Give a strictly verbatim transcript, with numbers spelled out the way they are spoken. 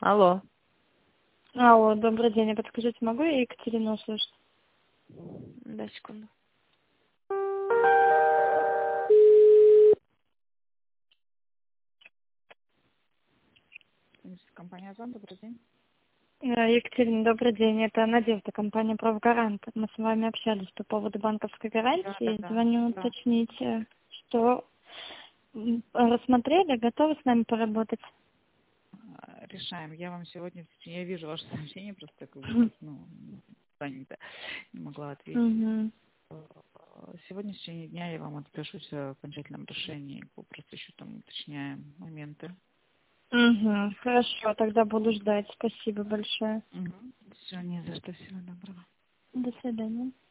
Алло. Алло, добрый день. А подскажите, могу я Екатерину услышать? Да, секунду. Компания «Озон», добрый день. Э, Екатерина, добрый день. Это Надежда, компания «Правгарант». Мы с вами общались по поводу банковской гарантии. Да, да, Звоню да. уточнить, э, что м, рассмотрели, готовы с нами поработать? А, Решаем. Я вам сегодня, я вижу ваше сообщение, просто как бы, ну, занята, не могла ответить. Угу. Сегодня в течение дня я вам отпишусь о окончательном решении, просто еще там уточняем моменты. Угу. Хорошо, тогда буду ждать. Спасибо большое. Угу. Все, не за что, всего доброго. До свидания.